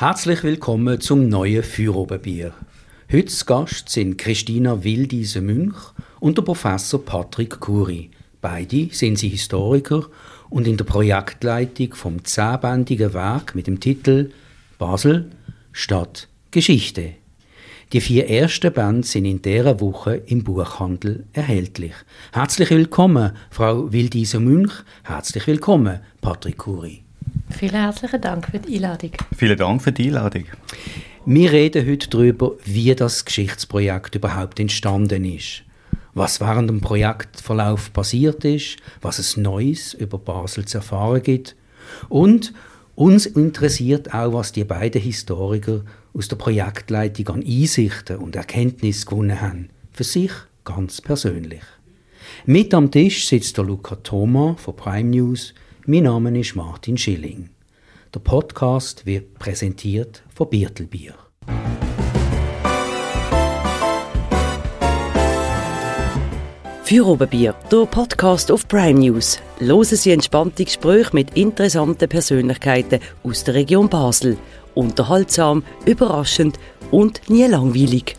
Herzlich willkommen zum neuen Feuerobenbier. Heute zu Gast sind Christina Wildise-Münch und der Professor Patrick Kury. Beide sind sie Historiker und in der Projektleitung vom 10-bändigen Werk mit dem Titel «Basel, Stadt, Geschichte». Die 4 ersten Bände sind in dieser Woche im Buchhandel erhältlich. Herzlich willkommen, Frau Wildise-Münch. Herzlich willkommen, Patrick Kury. Vielen herzlichen Dank für die Einladung. Vielen Dank für die Einladung. Wir reden heute darüber, wie das Geschichtsprojekt überhaupt entstanden ist. Was während dem Projektverlauf passiert ist, was es Neues über Basel zu erfahren gibt. Und uns interessiert auch, was die beiden Historiker aus der Projektleitung an Einsichten und Erkenntnissen gewonnen haben. Für sich ganz persönlich. Mit am Tisch sitzt der Luca Thoma von Prime News. Mein Name ist Martin Schilling. Der Podcast wird präsentiert von Birtelbier. Feuerobenbier, der Podcast auf Prime News. Hören Sie entspannte Gespräche mit interessanten Persönlichkeiten aus der Region Basel. Unterhaltsam, überraschend und nie langweilig.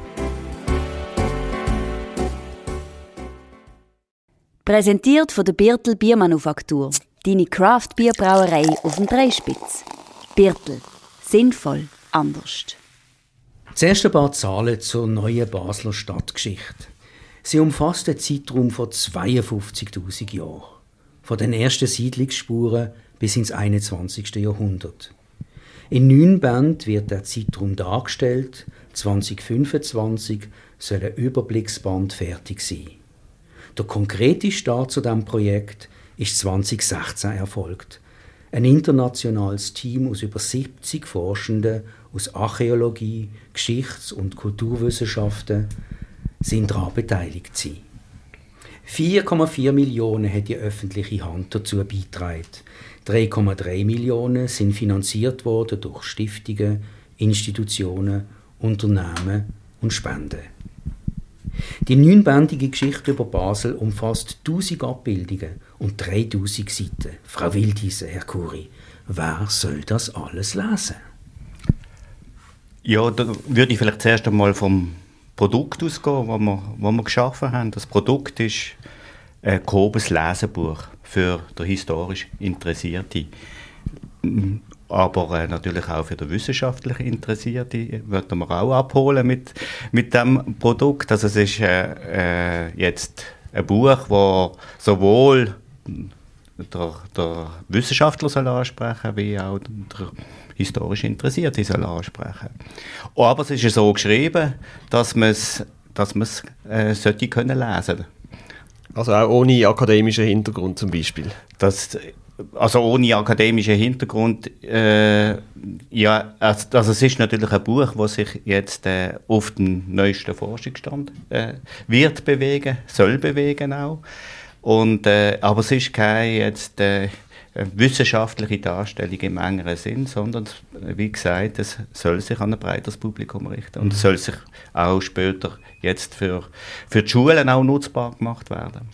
Präsentiert von der Birtel Biermanufaktur. Deine Craft-Bierbrauerei auf dem Dreispitz. Birtel. Sinnvoll. Anders. Zuerst ein paar Zahlen zur neuen Basler Stadtgeschichte. Sie umfasst einen Zeitraum von 52'000 Jahren. Von den ersten Siedlungsspuren bis ins 21. Jahrhundert. In 9 Bänden wird der Zeitraum dargestellt. 2025 soll ein Überblicksband fertig sein. Der konkrete Start zu diesem Projekt ist 2016 erfolgt. Ein internationales Team aus über 70 Forschenden aus Archäologie, Geschichts- und Kulturwissenschaften sind daran beteiligt gewesen. 4,4 Millionen hat die öffentliche Hand dazu beigetragen. 3,3 Millionen sind finanziert worden durch Stiftungen, Institutionen, Unternehmen und Spenden. Die 9-bändige Geschichte über Basel umfasst 1000 Abbildungen und 3000 Seiten. Frau Wildise, Herr Kury, wer soll das alles lesen? Ja, da würde ich vielleicht zuerst einmal vom Produkt ausgehen, das wir geschaffen haben. Das Produkt ist ein grobes Lesebuch für den historisch Interessierte. Aber natürlich auch für den wissenschaftlich Interessierte würden wir auch abholen mit dem Produkt. Also es ist jetzt ein Buch, das sowohl der Wissenschaftler soll ansprechen, wie auch der historisch Interessierte soll ansprechen. Aber es ist so geschrieben, dass man es sollte können lesen. Also auch ohne akademischen Hintergrund zum Beispiel? Also ohne akademischen Hintergrund, ja, also es ist natürlich ein Buch, das sich jetzt auf den neuesten Forschungsstand wird bewegen, soll bewegen auch. Aber es ist keine jetzt wissenschaftliche Darstellung im engeren Sinn, sondern, wie gesagt, es soll sich an ein breiteres Publikum richten und es soll sich auch später jetzt für die Schulen auch nutzbar gemacht werden.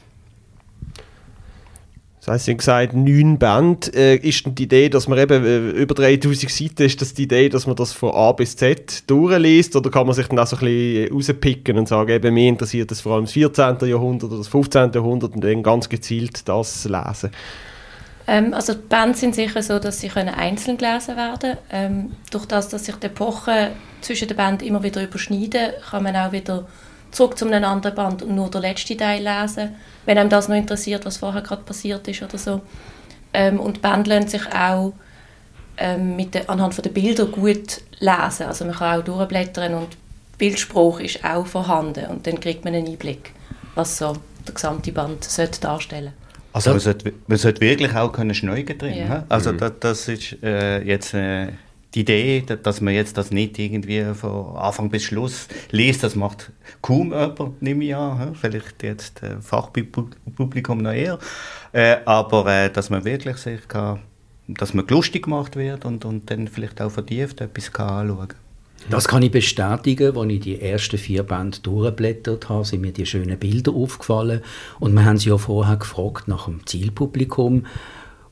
Das heisst, Sie haben gesagt, 9 Bände. Ist denn die Idee, dass man eben über 3000 Seiten, ist das die Idee, dass man das von A bis Z durchliest? Oder kann man sich dann auch so ein bisschen rauspicken und sagen, eben, mich interessiert das vor allem das 14. Jahrhundert oder das 15. Jahrhundert und dann ganz gezielt das lesen? Also die Bände sind sicher so, dass sie einzeln gelesen werden können. Durch das, dass sich die Epochen zwischen den Bänden immer wieder überschneiden, kann man auch wieder zurück zu einem anderen Band und nur den letzten Teil lesen, wenn einem das noch interessiert, was vorher gerade passiert ist oder so. Und die Bände lassen sich auch anhand der Bilder gut lesen. Also man kann auch durchblättern und Bildspruch ist auch vorhanden und dann kriegt man einen Einblick, was so der gesamte Band darstellen sollte. Also man sollte wirklich auch schneiden drin. Ja. Also das ist jetzt die Idee, dass man jetzt das nicht irgendwie von Anfang bis Schluss liest, das macht kaum jemand, nehme ich an. Vielleicht jetzt Fachpublikum noch eher. Aber dass man wirklich sich kann, dass man lustig gemacht wird und dann vielleicht auch vertieft etwas anschauen kann. Das kann ich bestätigen. Als ich die ersten 4 Bände durchgeblättert habe, sind mir die schönen Bilder aufgefallen. Und wir haben sie ja vorher gefragt nach dem Zielpublikum.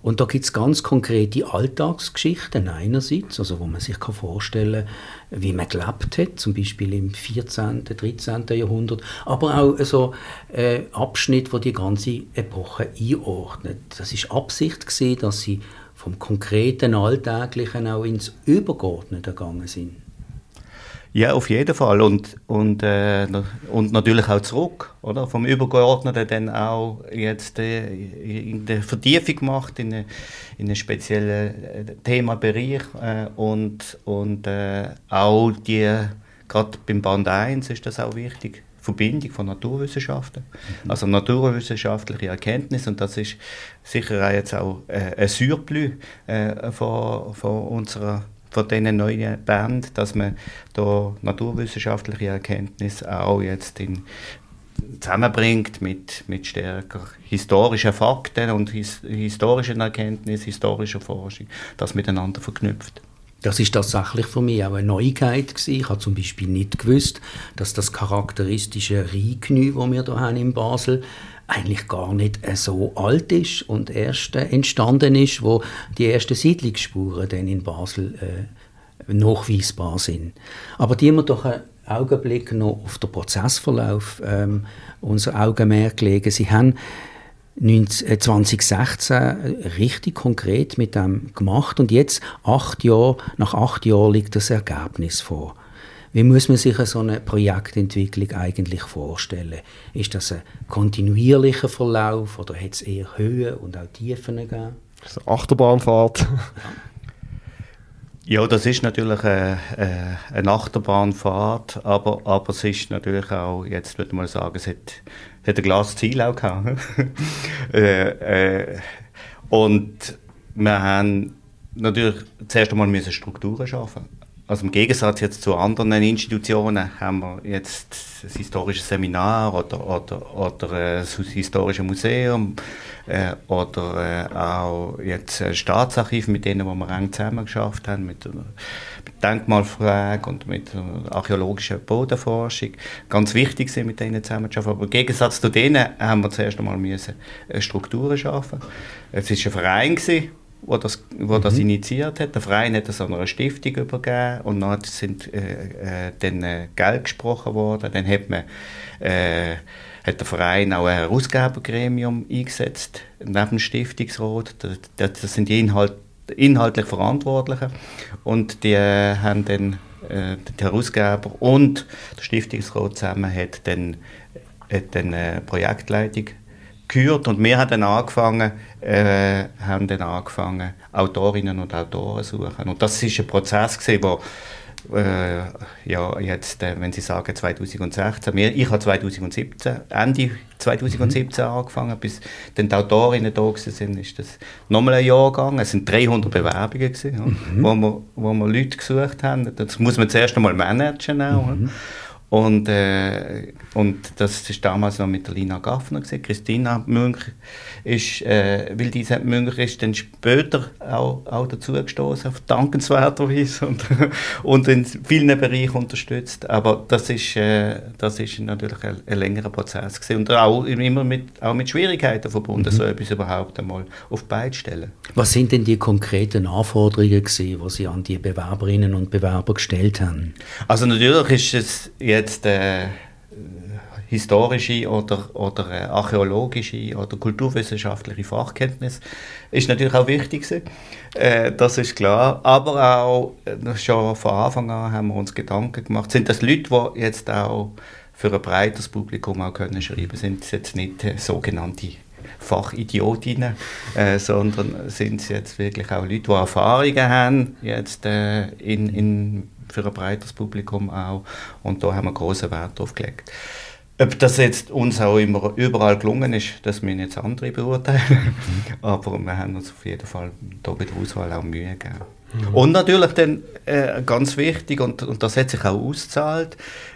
Und da gibt es ganz konkrete Alltagsgeschichten einerseits, also wo man sich vorstellen kann, wie man gelebt hat, zum Beispiel im 14., 13. Jahrhundert, aber auch so Abschnitte, die die ganze Epoche einordnen. Das ist Absicht gewesen, dass sie vom konkreten Alltäglichen auch ins Übergeordnete gegangen sind. Ja, auf jeden Fall. Und natürlich auch zurück, oder? Vom Übergeordneten dann auch jetzt in der Vertiefung gemacht, in einen speziellen Themenbereich. Und auch gerade beim Band 1 ist das auch wichtig, Verbindung von Naturwissenschaften, also naturwissenschaftliche Erkenntnis, und das ist sicher auch jetzt auch ein Surplus von diesen neuen Bänden, dass man da naturwissenschaftliche Erkenntnisse auch jetzt zusammenbringt mit stärker historischen Fakten und historischen Erkenntnissen, historischer Forschung, das miteinander verknüpft. Das ist tatsächlich für mich auch eine Neuigkeit gewesen. Ich habe zum Beispiel nicht gewusst, dass das charakteristische Rheinknie, das wir hier haben in Basel, eigentlich gar nicht so alt ist und erst entstanden ist, wo die ersten Siedlungsspuren dann in Basel nachweisbar sind. Aber die wir doch einen Augenblick noch auf den Prozessverlauf unser Augenmerk legen. Sie haben 2016 richtig konkret mit dem gemacht und jetzt nach 8 Jahren liegt das Ergebnis vor. Wie muss man sich so eine Projektentwicklung eigentlich vorstellen? Ist das ein kontinuierlicher Verlauf oder hat es eher Höhen und auch Tiefen gegeben? Das ist eine Achterbahnfahrt. Ja, das ist natürlich eine Achterbahnfahrt, aber es ist natürlich auch, jetzt würde ich mal sagen, es hat ein klares Ziel auch gehabt. Und wir haben natürlich zuerst einmal Strukturen schaffen. Also im Gegensatz jetzt zu anderen Institutionen haben wir jetzt das historische Seminar oder das historische Museum oder auch jetzt ein Staatsarchiv, mit denen wir eng zusammengearbeitet haben, mit Denkmalfrage und mit archäologischer Bodenforschung. Ganz wichtig sind, mit denen zusammenzuarbeiten. Aber im Gegensatz zu denen haben wir zuerst einmal Strukturen schaffen. Es war ein Verein, der das initiiert hat. Der Verein hat das an eine Stiftung übergeben und dann sind dann Geld gesprochen worden. Dann hat der Verein auch ein Herausgebergremium eingesetzt, neben dem Stiftungsrat. Das sind die inhaltlich Verantwortlichen und die haben dann die Herausgeber und der Stiftungsrat zusammen hat dann Projektleitung geführt und wir haben dann angefangen, Autorinnen und Autoren zu suchen. Und das ist ein Prozess gewesen, wo jetzt, wenn Sie sagen 2016, ich habe 2017, Ende 2017 angefangen, bis dann die Autorinnen da sind, ist das nochmal ein Jahr gegangen. Es sind 300 Bewerbungen gewesen, wo wir Leute gesucht haben. Das muss man zuerst einmal managen auch. Und das war damals noch mit der Lina Gaffner gewesen. Christina Münch ist, weil diese Münch ist dann später auch dazu gestoßen, auf dankenswerterweise und in vielen Bereichen unterstützt. Aber das ist natürlich ein längerer Prozess gewesen. Und auch immer mit Schwierigkeiten verbunden, so etwas überhaupt einmal auf die Beine zu stellen. Was sind denn die konkreten Anforderungen gewesen, die Sie an die Bewerberinnen und Bewerber gestellt haben? Also natürlich ist es jetzt historische oder archäologische oder kulturwissenschaftliche Fachkenntnis ist natürlich auch wichtig gewesen. Das ist klar. Aber auch schon von Anfang an haben wir uns Gedanken gemacht, sind das Leute, die jetzt auch für ein breiteres Publikum auch können schreiben, sind es jetzt nicht sogenannte Fachidiotinnen, sondern sind es jetzt wirklich auch Leute, die Erfahrungen haben, jetzt für ein breiteres Publikum auch. Und da haben wir grossen Wert drauf gelegt. Ob das jetzt uns auch immer überall gelungen ist, das müssen jetzt andere beurteilen. Aber wir haben uns auf jeden Fall da bei der Auswahl auch Mühe gegeben. Und natürlich dann ganz wichtig, und das hat sich auch ausgezahlt,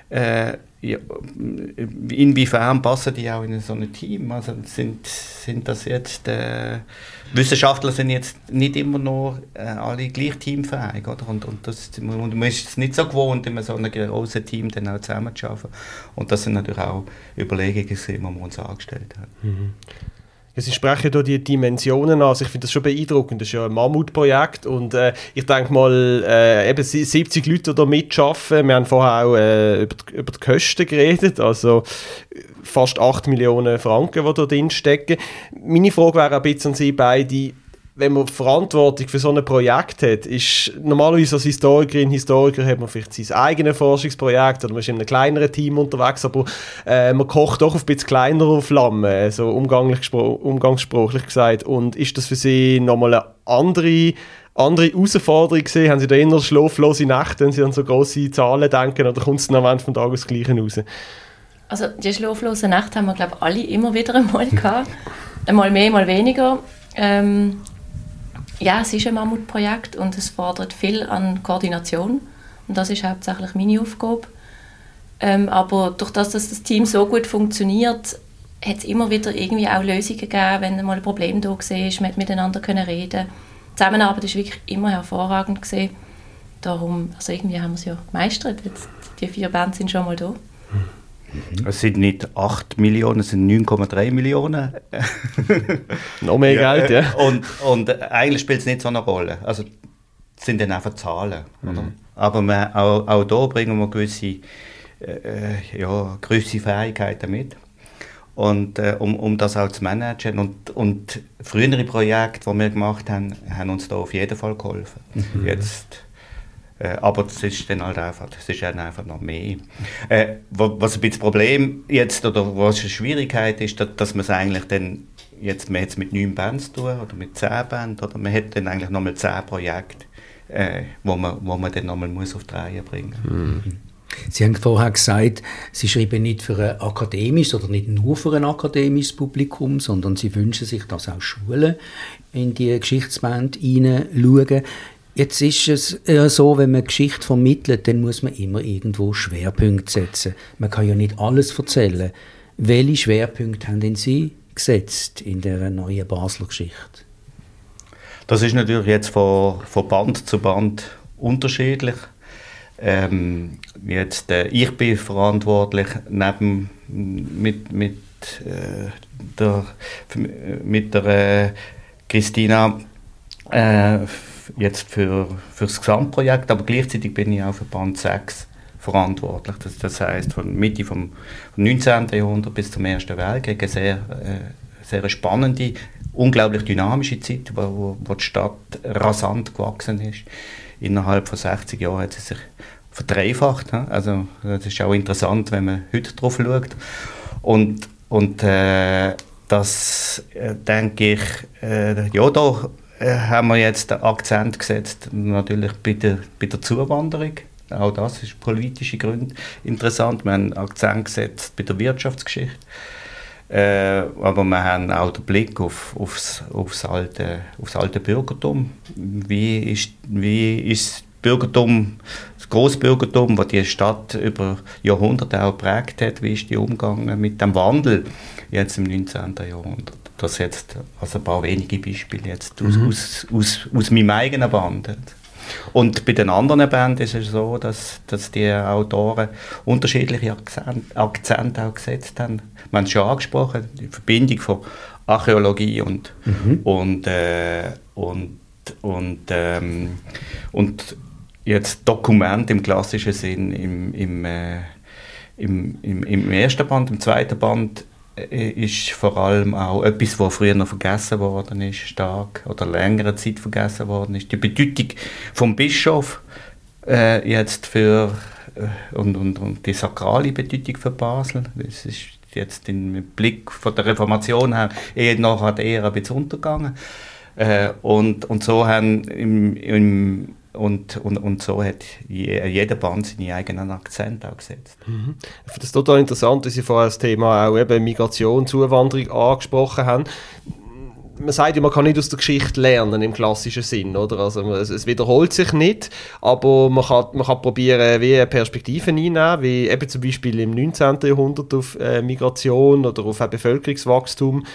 inwiefern passen die auch in so ein Team? Also sind das jetzt Wissenschaftler sind jetzt nicht immer nur alle gleich teamfähig, oder? Und man ist es nicht so gewohnt, in so einem großen Team dann auch zusammenzuarbeiten. Und das sind natürlich auch Überlegungen, die wir uns angestellt haben. Sie sprechen hier die Dimensionen an. Also ich finde das schon beeindruckend. Das ist ja ein Mammutprojekt und ich denke mal, eben 70 Leute, die da mitarbeiten. Wir haben vorher auch über die Kosten geredet, also fast 8 Millionen Franken, die da drin stecken. Meine Frage wäre ein bisschen an Sie beide, wenn man Verantwortung für so ein Projekt hat, ist normalerweise als Historikerin, Historiker hat man vielleicht sein eigenes Forschungsprojekt oder man ist in einem kleineren Team unterwegs, aber man kocht doch auf ein bisschen kleinerer Flamme, so umgangssprachlich gesagt. Und ist das für Sie nochmal eine andere Herausforderung gewesen? Haben Sie da eher schlaflose Nächte, wenn Sie an so grosse Zahlen denken, oder kommt es dann am Ende des Tages das Gleiche raus? Also die schlaflosen Nächte haben wir, glaube ich, alle immer wieder einmal gehabt. Einmal mehr, mal weniger. Ja, es ist ein Mammutprojekt und es fordert viel an Koordination. Und das ist hauptsächlich meine Aufgabe. Aber durch das das Team so gut funktioniert, hat es immer wieder irgendwie auch Lösungen gegeben, wenn mal ein Problem da war, man hat miteinander reden. Die Zusammenarbeit war wirklich immer hervorragend gewesen. Darum, also irgendwie haben wir es ja gemeistert. Jetzt, die 4 Bands sind schon mal da. Es sind nicht 8 Millionen, es sind 9,3 Millionen. Noch mehr Geld, ja. Und eigentlich spielt es nicht so eine Rolle. Also, es sind dann einfach Zahlen. Oder? Aber auch da bringen wir gewisse Fähigkeiten mit. Und um das auch zu managen. Und frühere Projekte, die wir gemacht haben, haben uns da auf jeden Fall geholfen. Jetzt... aber es ist dann halt einfach, noch mehr. Was ein bisschen das Problem jetzt, oder was eine Schwierigkeit ist, dass man es eigentlich dann, man hat es mit 9 Bands zu tun, oder mit 10 Bands, oder man hat dann eigentlich nochmal 10 Projekte, wo man dann nochmal auf die Reihe bringen muss. Sie haben vorher gesagt, Sie schreiben nicht für ein akademisches oder nicht nur für ein akademisches Publikum, sondern Sie wünschen sich, dass auch Schulen in die Geschichtsbände hineinschauen. Jetzt ist es so, wenn man Geschichte vermittelt, dann muss man immer irgendwo Schwerpunkte setzen. Man kann ja nicht alles erzählen. Welche Schwerpunkte haben denn Sie gesetzt in der neuen Basler Geschichte? Das ist natürlich jetzt von Band zu Band unterschiedlich. Ich bin verantwortlich mit der Christina jetzt für das Gesamtprojekt, aber gleichzeitig bin ich auch für Band 6 verantwortlich. Das heisst, von Mitte vom 19. Jahrhundert bis zum Ersten Weltkrieg eine sehr spannende, unglaublich dynamische Zeit, wo die Stadt rasant gewachsen ist. Innerhalb von 60 Jahren hat sie sich verdreifacht. Also das ist auch interessant, wenn man heute drauf schaut. Und das denke ich, da haben wir jetzt den Akzent gesetzt, natürlich bei der Zuwanderung. Auch das ist politische Gründe interessant. Wir haben einen Akzent gesetzt bei der Wirtschaftsgeschichte. Aber wir haben auch den Blick aufs alte Bürgertum. Wie ist das Bürgertum, das Grossbürgertum, das die Stadt über Jahrhunderte auch geprägt hat, wie ist die umgegangen mit dem Wandel jetzt im 19. Jahrhundert? Das jetzt also ein paar wenige Beispiele jetzt aus meinem eigenen Band. Und bei den anderen Bands ist es so, dass die Autoren unterschiedliche Akzente auch gesetzt haben. Wir haben es schon angesprochen, die Verbindung von Archäologie und jetzt Dokument im klassischen Sinn im ersten Band, im zweiten Band ist vor allem auch etwas, was früher noch vergessen worden ist, stark oder längere Zeit vergessen worden ist. Die Bedeutung vom Bischof jetzt für und die sakrale Bedeutung für Basel. Das ist jetzt im Blick von der Reformation her nachher eher ein bisschen untergegangen. Und so haben und so hat jeder Band seinen eigenen Akzent auch gesetzt. Ich finde es total interessant, dass Sie vorher das Thema auch eben Migration, Zuwanderung angesprochen haben. Man sagt ja, man kann nicht aus der Geschichte lernen im klassischen Sinn, oder? Also es wiederholt sich nicht, aber man kann probieren, wie Perspektiven einnehmen, wie eben zum Beispiel im 19. Jahrhundert auf Migration oder auf Bevölkerungswachstum.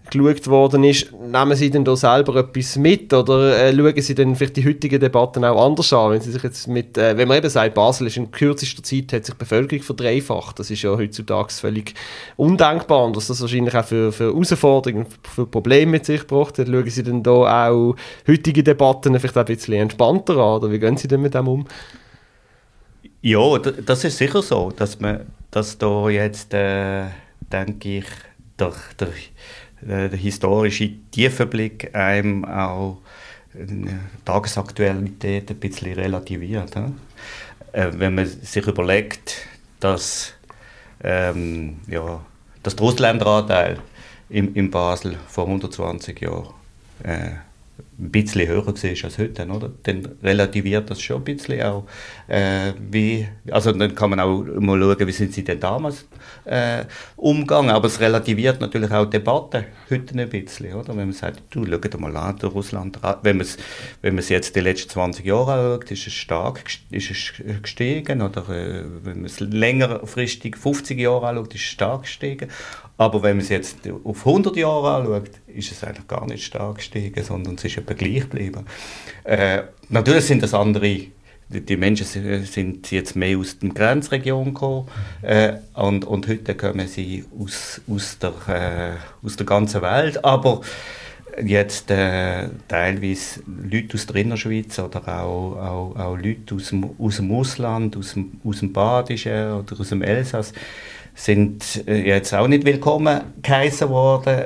geschaut worden ist, nehmen Sie denn da selber etwas mit oder schauen Sie dann vielleicht die heutigen Debatten auch anders an? Wenn Sie sich jetzt wenn man eben sagt, Basel ist in kürzester Zeit, hat sich die Bevölkerung verdreifacht. Das ist ja heutzutage völlig undenkbar und dass das wahrscheinlich auch für Herausforderungen, für Probleme mit sich gebracht hat. Schauen Sie denn da auch heutige Debatten vielleicht auch ein bisschen entspannter an oder wie gehen Sie denn mit dem um? Ja, das ist sicher so, dass da jetzt, denke ich, der historische Tiefenblick einem auch die Tagesaktualität ein bisschen relativiert. Wenn man sich überlegt, dass der Ausländeranteil in Basel vor 120 Jahren ein bisschen höher war als heute, oder? Dann relativiert das schon ein bisschen auch. Also dann kann man auch mal schauen, wie sind sie denn damals umgegangen. Aber es relativiert natürlich auch die Debatte heute ein bisschen, oder? Wenn man sagt, schau dir mal an, der Russland, wenn man es jetzt die letzten 20 Jahre anschaut, ist es gestiegen. Oder wenn man es längerfristig 50 Jahre anschaut, ist es stark gestiegen. Aber wenn man es jetzt auf 100 Jahre anschaut, ist es eigentlich gar nicht stark gestiegen, sondern es ist etwa gleich geblieben. Natürlich sind das andere, die Menschen sind jetzt mehr aus der Grenzregion gekommen und heute kommen sie aus der ganzen Welt. Aber jetzt teilweise Leute aus der Innerschweiz oder auch Leute aus dem Ausland, aus dem Badischen oder aus dem Elsass, sind jetzt auch nicht willkommen geheißen worden,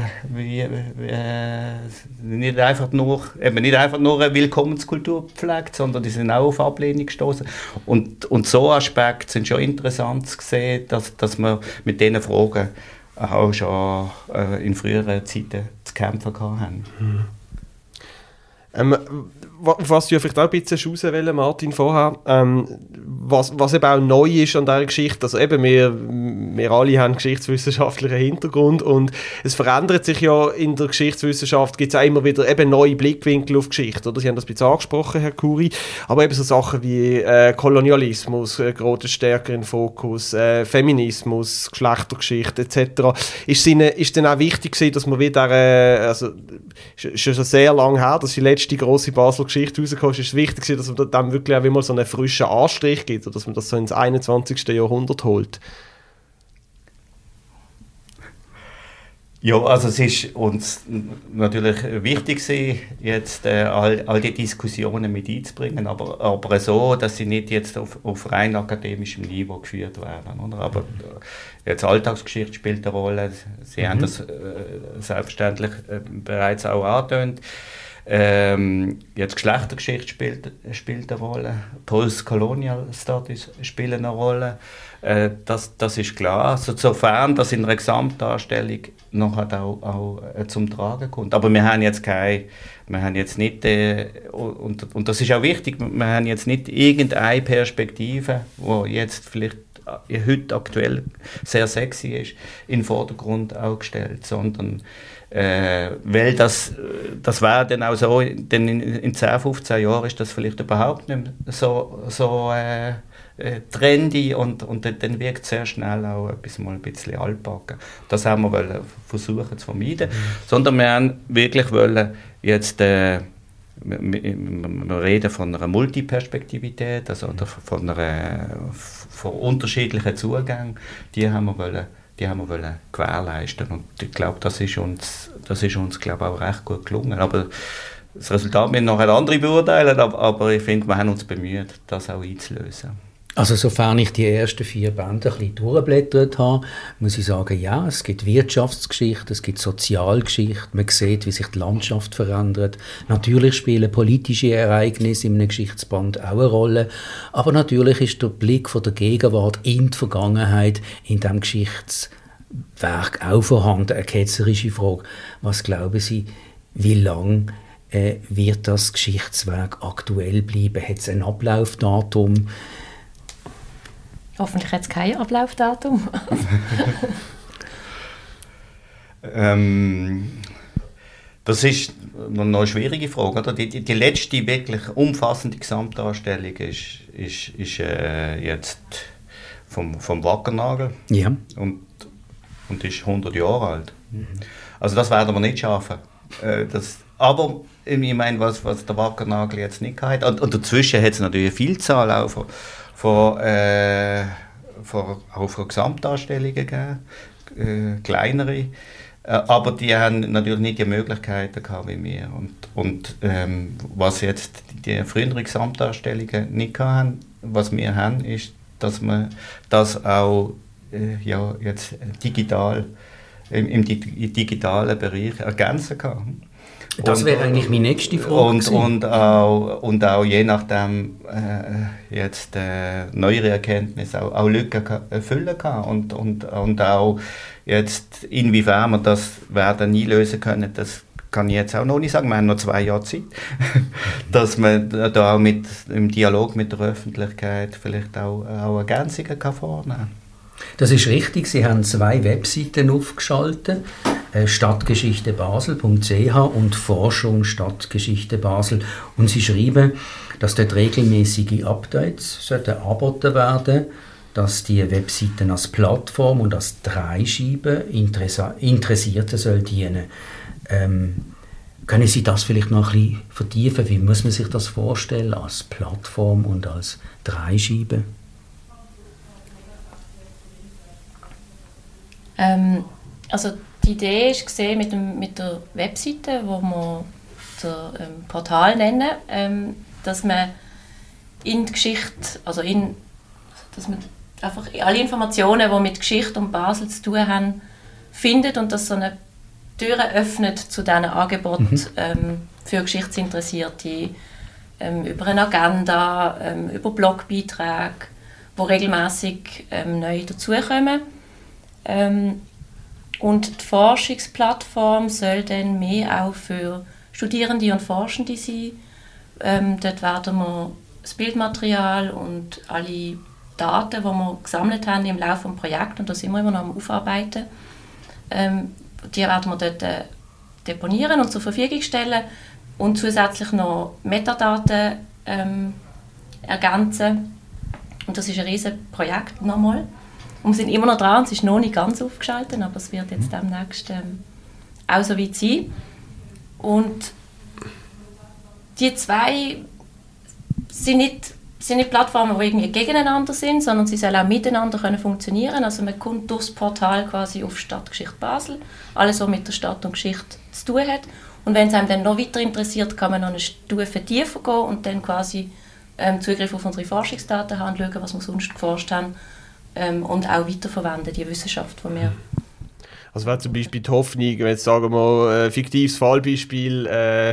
nicht einfach nur eine Willkommenskultur gepflegt, sondern die sind auch auf Ablehnung gestoßen. Und so Aspekte sind schon interessant zu sehen, dass wir mit diesen Fragen auch schon in früheren Zeiten zu kämpfen hatten. Was du ja vielleicht auch ein bisschen rauswählen, Martin, vorher, was eben auch neu ist an dieser Geschichte, also eben wir alle haben geschichtswissenschaftlichen Hintergrund und es verändert sich ja in der Geschichtswissenschaft, gibt es auch immer wieder eben neue Blickwinkel auf Geschichte, oder? Sie haben das ein bisschen angesprochen, Herr Khoury, aber eben so Sachen wie Kolonialismus gerät stärker in den Fokus, Feminismus, Geschlechtergeschichte etc. Ist dann auch wichtig gewesen, dass man wieder, also ist schon sehr lange her, dass die letzte grosse Basler Geschichte rausgekommen ist, wichtig, dass man dann wirklich auch mal so einen frischen Anstrich gibt oder dass man das so ins 21. Jahrhundert holt. Ja, also es ist uns natürlich wichtig gewesen, jetzt all die Diskussionen mit einzubringen, aber so, dass sie nicht jetzt auf rein akademischem Niveau geführt werden. Oder? Aber jetzt Alltagsgeschichte spielt eine Rolle, Sie haben das selbstverständlich bereits auch angetönt. Jetzt Geschlechtergeschichte spielt eine Rolle, Post-Colonial Studies spielen eine Rolle, das ist klar, also sofern das in einer Gesamtdarstellung noch auch zum Tragen kommt. Aber wir haben jetzt nicht, und das ist auch wichtig, wir haben jetzt nicht irgendeine Perspektive, die jetzt vielleicht heute aktuell sehr sexy ist, in den Vordergrund auch gestellt, sondern weil das wäre dann auch so, denn in 10, 15 Jahren ist das vielleicht überhaupt nicht mehr so trendy und dann wirkt sehr schnell auch mal ein bisschen altbacken. Das haben wir versuchen zu vermeiden, sondern wir haben wirklich wollen jetzt wir reden von einer Multiperspektivität, also von unterschiedlichen Zugängen, die haben wir gewährleisten und ich glaube, das ist uns glaube auch recht gut gelungen. Aber das Resultat müssen noch andere beurteilen, aber ich finde, wir haben uns bemüht, das auch einzulösen. Also sofern ich die ersten 4 Bände ein bisschen durchblättert habe, muss ich sagen, ja, es gibt Wirtschaftsgeschichte, es gibt Sozialgeschichte, man sieht, wie sich die Landschaft verändert. Natürlich spielen politische Ereignisse in einem Geschichtsband auch eine Rolle, aber natürlich ist der Blick von der Gegenwart in die Vergangenheit in diesem Geschichtswerk auch vorhanden. Eine ketzerische Frage, was glauben Sie, wie lange wird das Geschichtswerk aktuell bleiben? Hat es ein Ablaufdatum? Hoffentlich hat es kein Ablaufdatum. Das ist noch eine schwierige Frage. Oder? Die letzte wirklich umfassende Gesamtdarstellung ist jetzt vom Wackernagel und ist 100 Jahre alt. Also das werden wir nicht schaffen. Aber ich meine, was der Wackernagel jetzt nicht hat. Und dazwischen hat es natürlich eine Vielzahl auch von Gesamtdarstellungen gegeben, kleinere. Aber die haben natürlich nicht die Möglichkeiten gehabt wie wir. Und was jetzt die früheren Gesamtdarstellungen nicht hatten, was wir haben, ist, dass man das auch jetzt digital, im digitalen Bereich ergänzen kann. Das wäre eigentlich meine nächste Frage. Und auch je nachdem neuere Erkenntnisse auch Lücken füllen kann. Und auch jetzt, inwiefern wir das werden einlösen können, das kann ich jetzt auch noch nicht sagen. Wir haben noch 2 Jahre Zeit, dass man da auch im Dialog mit der Öffentlichkeit vielleicht auch Ergänzungen vornehmen kann. Das ist richtig. Sie haben 2 Webseiten aufgeschaltet. Stadtgeschichtebasel.ch und Forschung Stadtgeschichte Basel. Und sie schreiben, dass dort regelmäßige Updates angeboten werden, dass die Webseiten als Plattform und als Dreischeibe Interessierten soll dienen. Können Sie das vielleicht noch ein bisschen vertiefen? Wie muss man sich das vorstellen als Plattform und als Dreischeibe? Also die Idee ist gesehen mit der Webseite, wo wir das Portal nennen, dass man in die Geschichte, dass man einfach alle Informationen, die mit Geschichte und Basel zu tun haben, findet und dass so eine Tür öffnet zu diesen Angeboten für Geschichtsinteressierte, über eine Agenda, über Blogbeiträge, die regelmäßig neu dazukommen. Und die Forschungsplattform soll dann mehr auch für Studierende und Forschende sein. Dort werden wir das Bildmaterial und alle Daten, die wir gesammelt haben im Laufe des Projekts, und da sind wir immer noch am Aufarbeiten, die werden wir dort deponieren und zur Verfügung stellen und zusätzlich noch Metadaten ergänzen. Und das ist ein riesiges Projekt nochmal. Und wir sind immer noch dran, es ist noch nicht ganz aufgeschaltet, aber es wird jetzt demnächst auch so weit sein. Und die 2 sind nicht Plattformen, die irgendwie gegeneinander sind, sondern sie sollen auch miteinander funktionieren. Also man kommt durchs Portal quasi auf Stadtgeschichte Basel, alles, was mit der Stadt und Geschichte zu tun hat. Und wenn es einem dann noch weiter interessiert, kann man noch eine Stufe tiefer gehen und dann quasi Zugriff auf unsere Forschungsdaten haben, schauen, was wir sonst geforscht haben. Und auch weiterverwenden, die Wissenschaft, die wir... Also wäre zum Beispiel die Hoffnung, wenn jetzt sagen wir fiktives Fallbeispiel,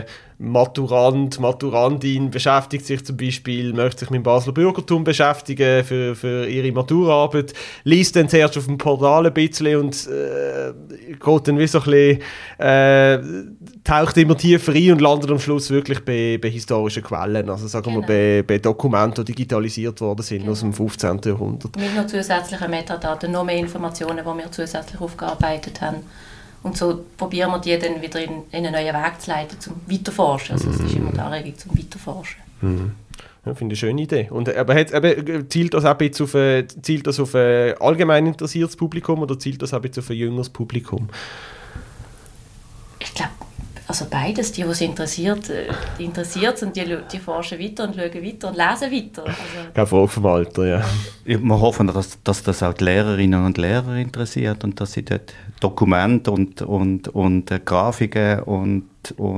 Maturantin beschäftigt sich zum Beispiel, möchte sich mit dem Basler Bürgertum beschäftigen für ihre Maturaarbeit, liest dann zuerst auf dem Portal ein bisschen und geht dann wie so ein bisschen, taucht immer tiefer rein und landet am Schluss wirklich bei historischen Quellen, also sagen wir bei Dokumenten, die digitalisiert worden sind aus dem 15. Jahrhundert. Mit noch zusätzlichen Metadaten, noch mehr Informationen, die wir zusätzlich aufgearbeitet haben. Und so probieren wir die dann wieder in einen neuen Weg zu leiten, zum Weiterforschen. Also es ist immer die Anregung zum Weiterforschen. Ja, finde ich eine schöne Idee. Und, aber zielt das auch jetzt auf ein allgemein interessiertes Publikum oder zielt das auch jetzt auf ein jüngeres Publikum? Ich glaube, also beides. Die es interessiert sind, die forschen weiter und schauen weiter und lesen weiter. Also, keine Frage vom Alter, ja. Wir hoffen, dass das auch die Lehrerinnen und Lehrer interessiert und dass sie dort Dokumente und Grafiken und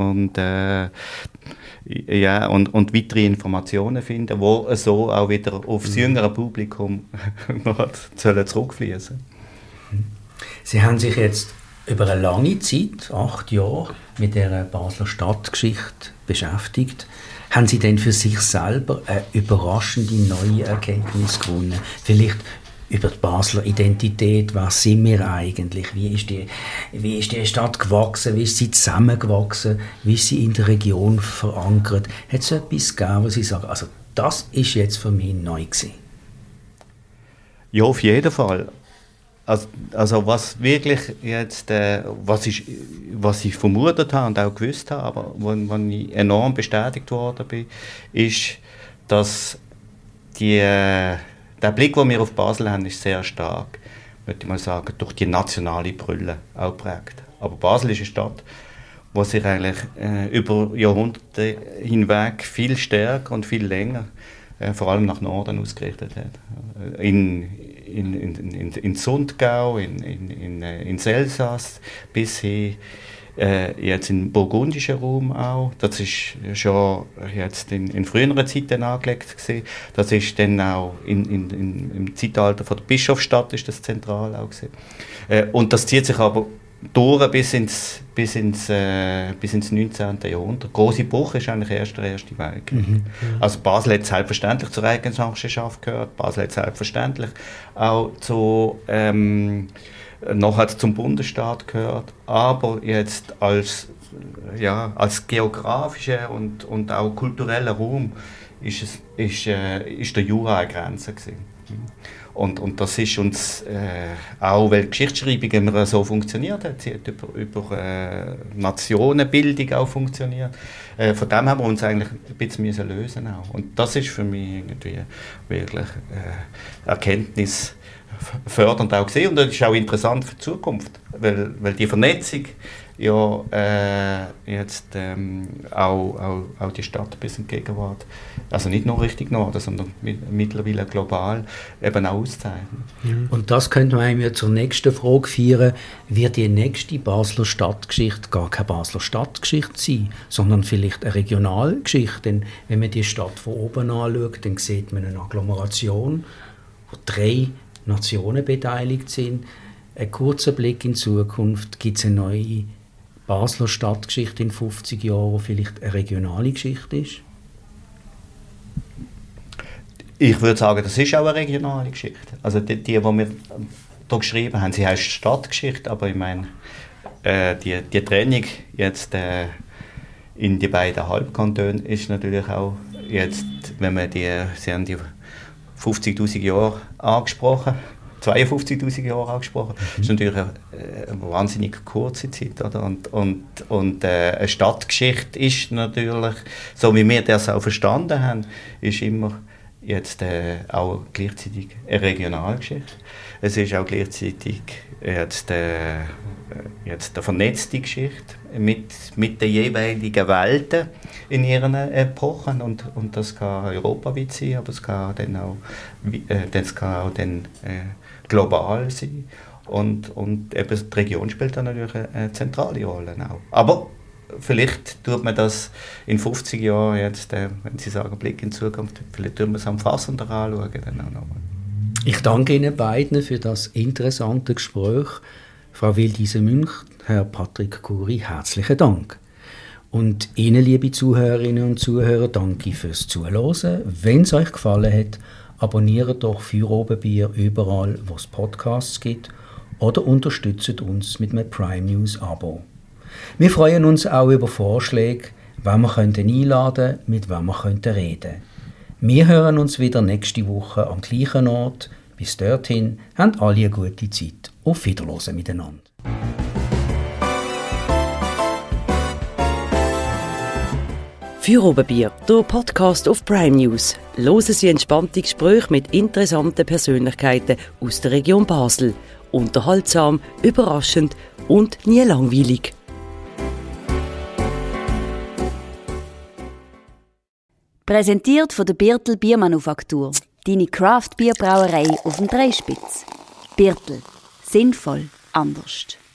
weitere Informationen finden, die so auch wieder auf das jüngere Publikum zurückfließen. Sie haben sich jetzt über eine lange Zeit, 8 Jahre, mit der Basler Stadtgeschichte beschäftigt. Haben Sie denn für sich selber eine überraschende neue Erkenntnis gewonnen? Vielleicht über die Basler Identität, was sind wir eigentlich? Wie ist die Stadt gewachsen? Wie ist sie zusammengewachsen? Wie ist sie in der Region verankert? Hat es etwas gegeben, wo Sie sagen, also das ist jetzt für mich neu gewesen? Ja, auf jeden Fall. Also was wirklich jetzt, was ich vermutet habe und auch gewusst habe, aber wo ich enorm bestätigt worden bin, ist, dass der Blick, den wir auf Basel haben, ist sehr stark, würde ich mal sagen, durch die nationale Brille auch geprägt. Aber Basel ist eine Stadt, die sich eigentlich über Jahrhunderte hinweg viel stärker und viel länger vor allem nach Norden ausgerichtet hat. In Sundgau, in Elsass, bis hin jetzt im burgundischen Raum auch. Das ist schon jetzt in früheren Zeiten angelegt gewesen. Das ist dann auch im Zeitalter von der Bischofsstadt ist das zentral auch gewesen. Und das zieht sich aber durch bis ins 19. Jahrhundert. Große Bruch ist eigentlich erst der Erste Weltkrieg. Also Basel hat selbstverständlich zur Eidgenossenschaft gehört, Basel hat selbstverständlich auch nachher zum Bundesstaat gehört, aber jetzt als geografischer und auch kultureller Raum ist der Jura eine Grenze gewesen. Und das ist uns auch, weil die Geschichtsschreibung immer so funktioniert hat, sie hat über Nationenbildung auch funktioniert. Von dem haben wir uns eigentlich ein bisschen lösen auch. Und das ist für mich irgendwie wirklich Erkenntnis fördernd auch gesehen. Und das ist auch interessant für die Zukunft, weil die Vernetzung jetzt auch die Stadt bis in die Gegenwart, also nicht nur Richtung Norden, sondern mittlerweile global eben auch auszeichnen. Und das könnte man ja zur nächsten Frage führen, wird die nächste Basler Stadtgeschichte gar keine Basler Stadtgeschichte sein, sondern vielleicht eine Regionalgeschichte. Denn wenn man die Stadt von oben anschaut, dann sieht man eine Agglomeration, wo 3 Nationen beteiligt sind. Ein kurzer Blick in die Zukunft, gibt es eine neue Basler Stadtgeschichte in 50 Jahren, die vielleicht eine regionale Geschichte ist? Ich würde sagen, das ist auch eine regionale Geschichte. Also die wir hier geschrieben haben, sie heißt Stadtgeschichte, aber ich meine, die Trennung jetzt in die beiden Halbkantone ist natürlich auch jetzt, wenn man sie haben die 50'000 Jahre angesprochen, 52'000 Jahre angesprochen. Das ist natürlich eine wahnsinnig kurze Zeit. Oder? Und eine Stadtgeschichte ist natürlich, so wie wir das auch verstanden haben, ist immer jetzt auch gleichzeitig eine Regionalgeschichte. Es ist auch gleichzeitig jetzt eine vernetzte Geschichte mit den jeweiligen Welten in ihren Epochen. Und das kann europaweit sein, aber es kann dann auch global sein. Und eben die Region spielt dann natürlich eine zentrale Rolle auch. Aber vielleicht tut man das in 50 Jahren jetzt, wenn Sie sagen Blick in die Zukunft, vielleicht tun wir es umfassender anschauen. Dann auch nochmal. Ich danke Ihnen beiden für das interessante Gespräch. Frau Wildise-Münch, Herr Patrick Kuri, herzlichen Dank. Und Ihnen, liebe Zuhörerinnen und Zuhörer, danke fürs Zuhören. Wenn es euch gefallen hat, abonniert doch Feierabendbier überall, wo es Podcasts gibt, oder unterstützt uns mit einem Prime News Abo. Wir freuen uns auch über Vorschläge, wen wir einladen könnten, mit wem wir reden könnten. Wir hören uns wieder nächste Woche am gleichen Ort. Bis dorthin, habt alle eine gute Zeit. Auf Wiederhören miteinander. Feierabendbier, der Podcast auf Prime News. Hören Sie entspannte Gespräche mit interessanten Persönlichkeiten aus der Region Basel. Unterhaltsam, überraschend und nie langweilig. Präsentiert von der Birtel Biermanufaktur. Deine Craft-Bierbrauerei auf dem Dreispitz. Birtel. Sinnvoll anders.